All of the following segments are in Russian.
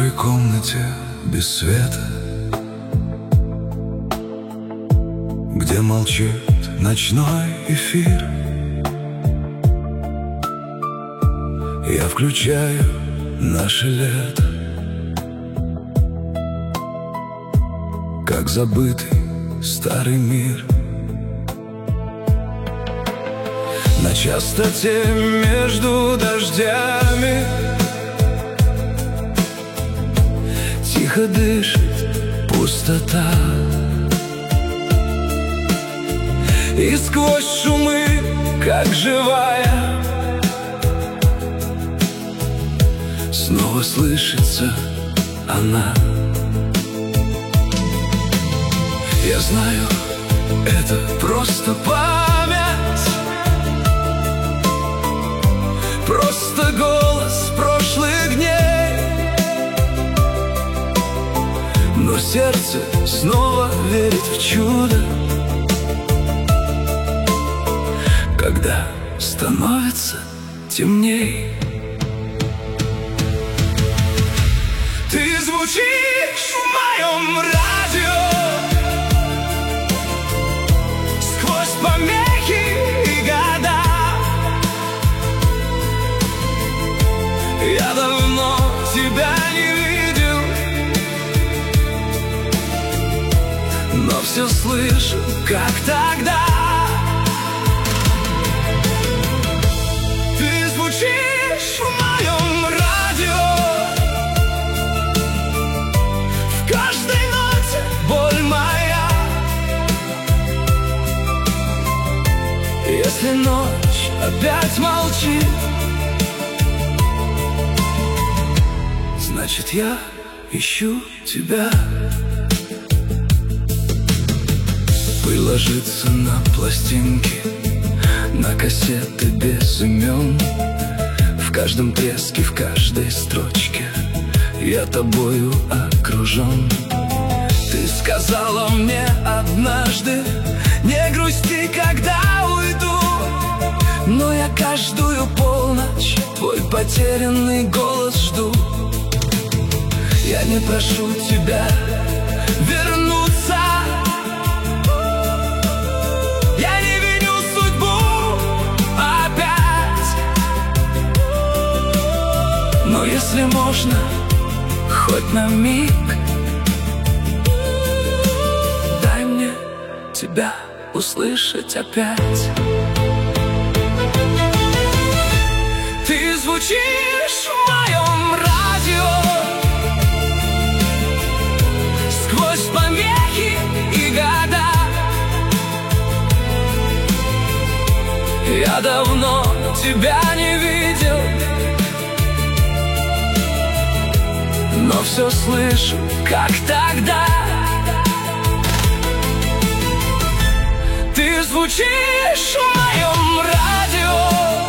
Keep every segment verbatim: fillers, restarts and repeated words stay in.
пустой комнате без света, где молчит ночной эфир, я включаю наше лето, как забытый старый мир. На частоте между дождями тихо дышит пустота, и сквозь шумы, как живая, снова слышится она. Я знаю, это просто память, просто голос прошлых дней, но сердце снова верит в чудо, когда становится темней. Ты звучишь в моем радио сквозь помехи и года. Я давно тебя не видел, но все слышу, как тогда. Ты звучишь в моем радио, в каждой ноте боль моя. Если ночь опять молчит, значит, я ищу тебя. Пыль ложится на пластинки, на кассеты без имен. В каждом треске, в каждой строчке я тобою окружен. Ты сказала мне однажды: не грусти, когда уйду. Но я каждую полночь твой потерянный голос жду. Я не прошу тебя вернуться, я не виню судьбу опять. Но если можно, хоть на миг, дай мне тебя услышать опять. Ты звучишь в моем радио сквозь помехи и года. Я давно тебя не видел, но все слышу, как тогда. Ты звучишь в моем радио,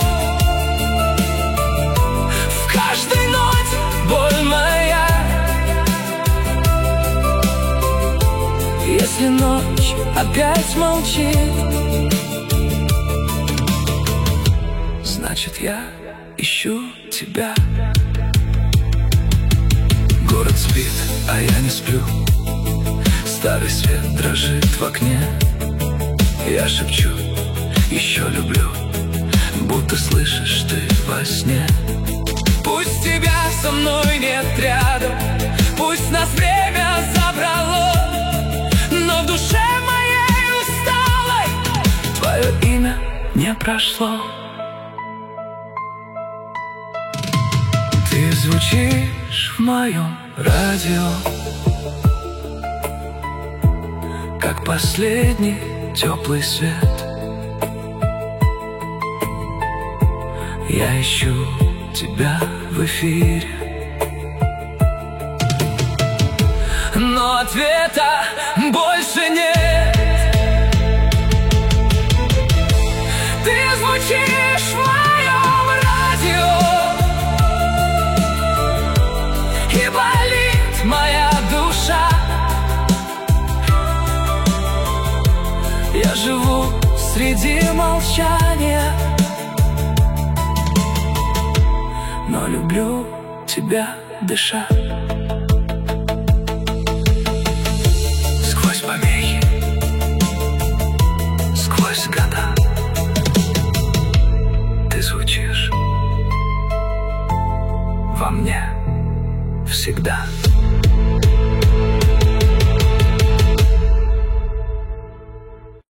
в каждой ноте боль моя. Если ночь опять молчит, значит, я ищу тебя. Город спит, а я не сплю, старый свет дрожит в окне. Я шепчу: еще люблю, будто слышишь ты во сне. Пусть тебя со мной нет рядом, пусть нас время забрало, но в душе моей усталой твое имя не прошло. Ты звучишь в моем радио, как последний теплый свет. Я ищу тебя в эфире, но ответа больше нет. Ты звучишь в моем радио, и болит моя душа. Я живу среди молчания, но люблю тебя, дыша. во мне всегда.